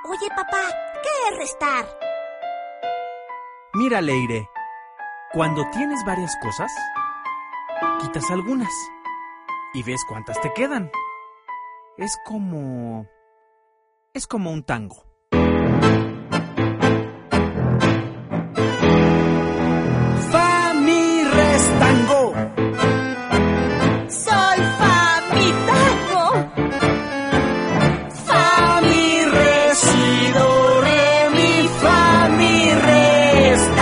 Oye, papá, ¿qué es restar? Mira, Leire, cuando tienes varias cosas, quitas algunas y ves cuántas te quedan. Es como un tango.